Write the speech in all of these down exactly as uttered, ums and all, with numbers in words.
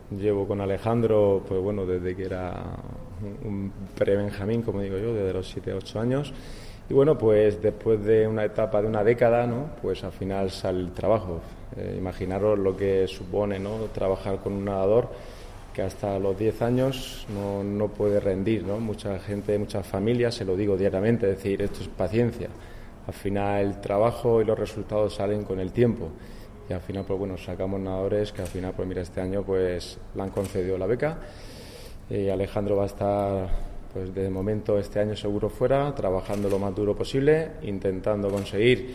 Llevo con Alejandro, pues bueno, desde que era un pre-benjamín, como digo yo, desde los siete ocho años. Y bueno, pues después de una etapa de una década, ¿no? Pues al final sale el trabajo. Eh, imaginaros lo que supone, ¿no? Trabajar con un nadador que hasta los diez años no, no puede rendir, ¿no? Mucha gente, muchas familias, se lo digo diariamente, es decir, esto es paciencia. Al final el trabajo y los resultados salen con el tiempo. Y al final, pues bueno, sacamos nadadores que al final, pues mira, este año pues le han concedido la beca. Eh, Alejandro va a estar, pues de momento, este año seguro fuera, trabajando lo más duro posible, intentando conseguir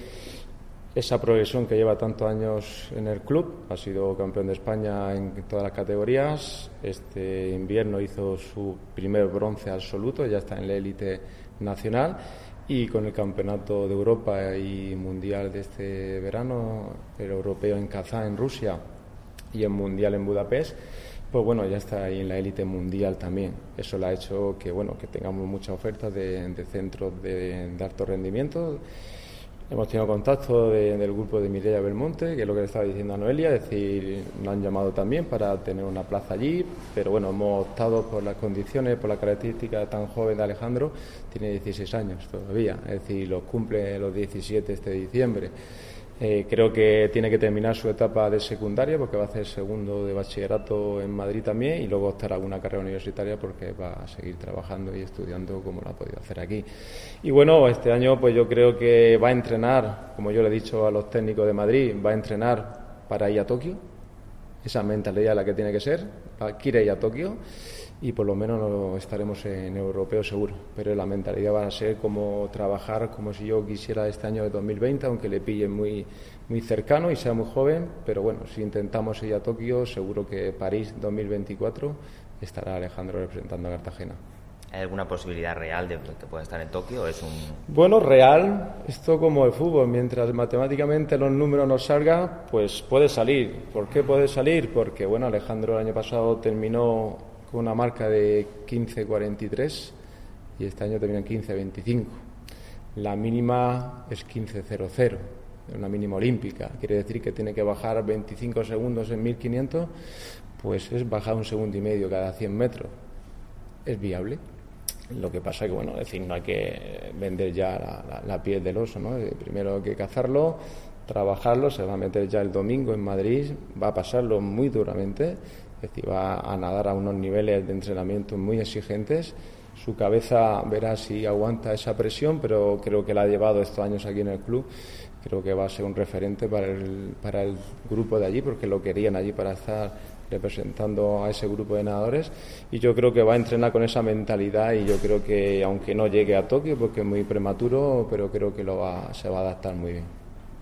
esa progresión que lleva tantos años en el club. Ha sido campeón de España en todas las categorías. Este invierno hizo su primer bronce absoluto, ya está en la élite nacional. Y con el campeonato de Europa y mundial de este verano, el europeo en Kazán, en Rusia, y el mundial en Budapest, pues bueno, ya está ahí en la élite mundial también. Eso le ha hecho que bueno, que tengamos muchas ofertas de, de centros de, de alto rendimiento. Hemos tenido contacto de, del grupo de Mireia Belmonte, que es lo que le estaba diciendo a Noelia, es decir, nos han llamado también para tener una plaza allí, pero bueno, hemos optado por las condiciones, por la característica tan joven de Alejandro. Tiene dieciséis años todavía, es decir, los cumple los diecisiete este diciembre. Eh, creo que tiene que terminar su etapa de secundaria porque va a hacer segundo de bachillerato en Madrid también y luego optar a alguna carrera universitaria porque va a seguir trabajando y estudiando como lo ha podido hacer aquí. Y bueno, este año pues yo creo que va a entrenar, como yo le he dicho a los técnicos de Madrid, va a entrenar para ir a Tokio. Esa mentalidad es la que tiene que ser, quiere ir a Tokio y por lo menos no estaremos en europeo seguro, pero la mentalidad va a ser como trabajar como si yo quisiera este año de dos mil veinte, aunque le pille muy, muy cercano y sea muy joven, pero bueno, si intentamos ir a Tokio, seguro que París dos mil veinticuatro estará Alejandro representando a Cartagena. ¿Hay alguna posibilidad real de que pueda estar en Tokio o es un...? Bueno, real, esto como el fútbol, mientras matemáticamente los números nos salgan, pues puede salir. ¿Por qué puede salir? Porque bueno, Alejandro el año pasado terminó con una marca de quince cuarenta y tres y este año termina en quince veinticinco. La mínima es quince cero cero, una mínima olímpica. Quiere decir que tiene que bajar veinticinco segundos en mil quinientos, pues es bajar un segundo y medio cada cien metros. Es viable. Lo que pasa es que, bueno, es decir, no hay que vender ya la, la, la piel del oso, ¿no? Primero hay que cazarlo, trabajarlo, se va a meter ya el domingo en Madrid, va a pasarlo muy duramente, es decir, va a nadar a unos niveles de entrenamiento muy exigentes. Su cabeza verá si aguanta esa presión, pero creo que la ha llevado estos años aquí en el club. Creo que va a ser un referente para el, para el grupo de allí, porque lo querían allí para estar representando a ese grupo de nadadores, y yo creo que va a entrenar con esa mentalidad y yo creo que aunque no llegue a Tokio porque es muy prematuro, pero creo que lo va, se va a adaptar muy bien.